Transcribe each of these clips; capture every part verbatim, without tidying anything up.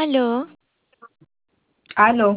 Aló, Aló,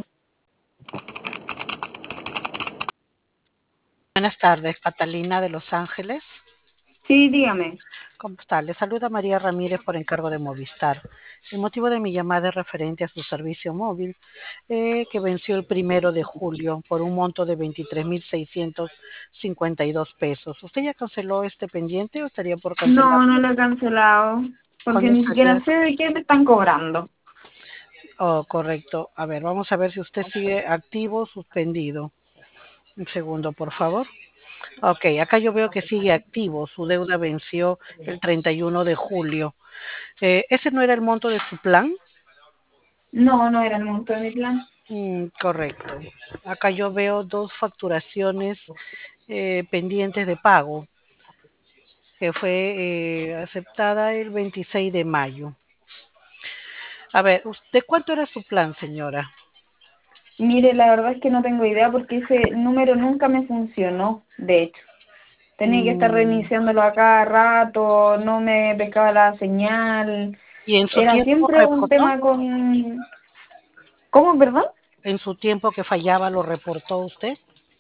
Buenas tardes, Catalina de Los Ángeles. sí, dígame. ¿Cómo está? Le saluda María Ramírez por encargo de Movistar. El motivo de mi llamada es referente a su servicio móvil, eh, que venció el primero de julio por un monto de veintitrés mil seiscientos cincuenta y dos pesos. ¿Usted ya canceló este pendiente o estaría por cancelar? No, no lo he cancelado, porque ¿Cuándo ni siquiera estaría? sé de qué me están cobrando. Oh, correcto. A ver, vamos a ver si usted sigue activo o suspendido. Un segundo, por favor. Ok, acá yo veo que sigue activo. Su deuda venció el treinta y uno de julio. Eh, ¿ese no era el monto de su plan? No, no era el monto de mi plan. Mm, correcto. Acá yo veo dos facturaciones eh, pendientes de pago, que fue eh, aceptada el veintiséis de mayo. A ver, ¿de cuánto era su plan, señora? Mire, la verdad es que no tengo idea porque ese número nunca me funcionó, de hecho. Tenía que estar Mm, reiniciándolo a cada rato, no me pescaba la señal. ¿y en su Era tiempo siempre un reportó? tema con... ¿Cómo, perdón? ¿En su tiempo que fallaba lo reportó usted?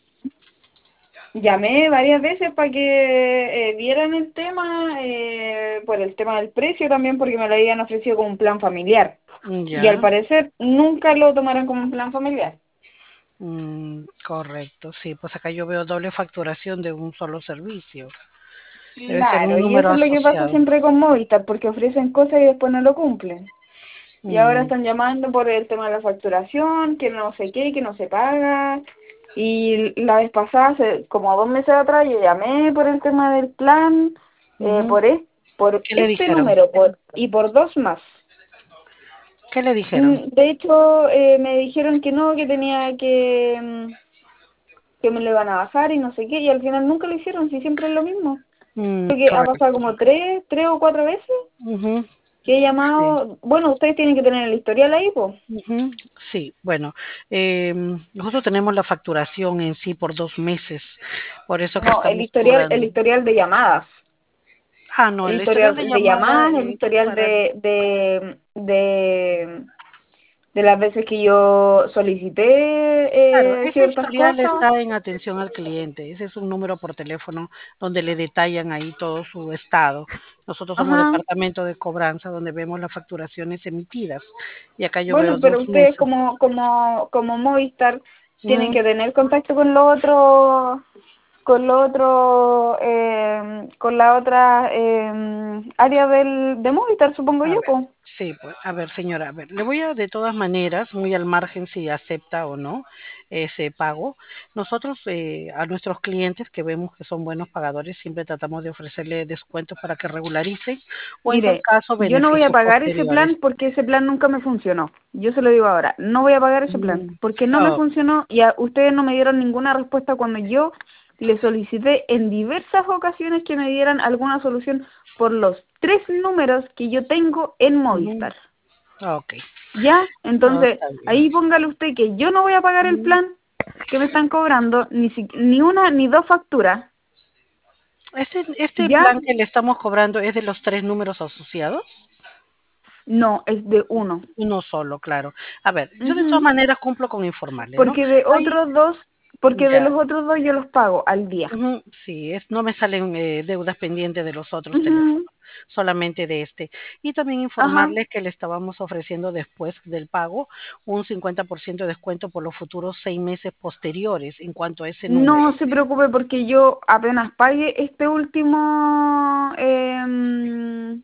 Llamé varias veces para que eh, vieran el tema, eh, por el tema del precio también, porque me lo habían ofrecido como un plan familiar. Mm, Y al ya. parecer nunca lo tomaron como un plan familiar. Mm, correcto, sí, pues acá yo veo doble facturación de un solo servicio. Debe ser Claro, un y número eso es lo que pasa asociado. siempre con Movistar, porque ofrecen cosas y después no lo cumplen. Y ahora Mm, están llamando por el tema de la facturación, que no sé qué, que no se paga. Y la vez pasada, hace como dos meses atrás, yo llamé por el tema del plan, eh, ujú. por, es- por ¿Qué le este dijeron? número por, y por dos más. ¿Qué le dijeron? Mm, De hecho, eh, me dijeron que no, que tenía que, mm, que me lo iban a bajar y no sé qué, y al final nunca lo hicieron, si siempre es lo mismo. Mm, Creo que ha pasado correcto. como tres, tres o cuatro veces Ujú, que he sí. llamado. Bueno, ustedes tienen que tener el historial ahí, pues. Ujú, sí, bueno, em, nosotros tenemos la facturación en sí por dos meses, por eso que No, el estamos historial, el cobrando. historial de llamadas. Ah, no, El el historial de historial de llamada llamadas, el es historial para... de, de, de, de las veces que yo Claro, solicité eh, ese ciertas historial cosas. está en atención al cliente. Ese es un número por teléfono donde le detallan ahí todo su estado. Nosotros somos Ajá. departamento de cobranza donde vemos las facturaciones emitidas. Y acá yo veo Bueno, pero dos ustedes meses. como, como, como Movistar tienen Ujú, que tener contacto con los otros, con los otros, eh, con la otra eh, área del, de Movistar, supongo a yo, ver, pues. sí, pues, a ver, señora, a ver, le voy a de todas maneras, muy al margen si acepta o no ese pago. Nosotros eh, a nuestros clientes que vemos que son buenos pagadores siempre tratamos de ofrecerle descuentos para que regularicen o en tal Mire, caso yo no voy a beneficios pagar ese plan posteriores. porque ese plan nunca me funcionó. Yo se lo digo ahora, no voy a pagar ese plan Mm, porque no me oh, funcionó y a, ustedes no me dieron ninguna respuesta cuando yo le solicité en diversas ocasiones que me dieran alguna solución por los tres números que yo tengo en ujú, Movistar. ok, ¿Ya? no, Entonces, está bien. ahí póngale usted que yo no voy a pagar el Mm, plan que me están cobrando, ni, si- ni una ni dos facturas. Este, este ¿Ya? plan que le estamos cobrando es de los tres números asociados. No, es de uno. Uno solo, claro. A ver, yo de todas Ujú. maneras cumplo con informarle, ¿no? Porque de Hay, otros dos, porque de ya, los otros dos yo los pago al día. ujú, sí, es, no me salen eh, deudas pendientes de los otros Ujú. teléfonos, solamente de este. Y también Ajá. informarles que le estábamos ofreciendo después del pago un cincuenta por ciento de descuento por los futuros seis meses posteriores en cuanto a ese número. No se preocupe porque yo apenas pague este último, em,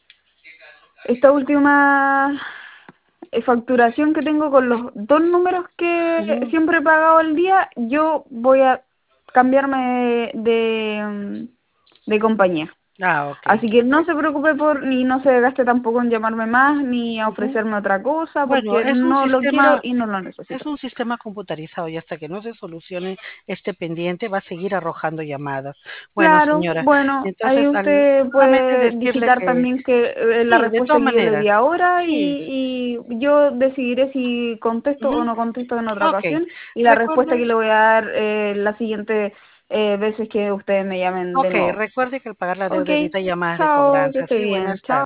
esta última eh, facturación que tengo con los dos números que Ujú. siempre he pagado al día, yo voy a cambiarme de, de, em, de compañía. Ah, ok, Así que no se preocupe por, ni no se gaste tampoco en llamarme más, ni a ujú. ofrecerme otra cosa, Bueno, porque es un no lo quiero sistema, y no lo es necesito. un sistema computarizado y hasta que no se solucione este pendiente va a seguir arrojando llamadas. Bueno, Claro, señora, bueno, ahí entonces al, usted solamente puede decirle digitar que también que eh, la sí, de respuesta todas que yo le di maneras, ahora sí. y, y yo decidiré si contesto Ujú. o no contesto en otra Ok, ocasión y la respuesta recuerde, que le voy a dar eh, las siguientes eh, veces que ustedes me llamen de ok, nuevo. recuerde que al pagar la Ok, deuda evita llamadas de chao, que cobranza. esté Sí, bien, buenas chao. tardes.